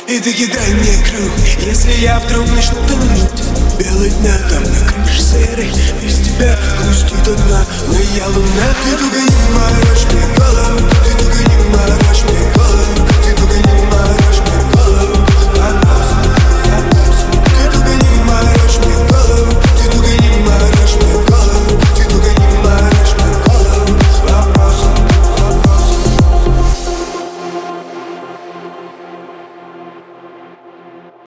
И ты кидай мне круг, если я вдруг начну тонуть. Белые дня там на крыше серой, без тебя грустит одна моя луна. Ты только не морочь мне голову, ты только не морочь.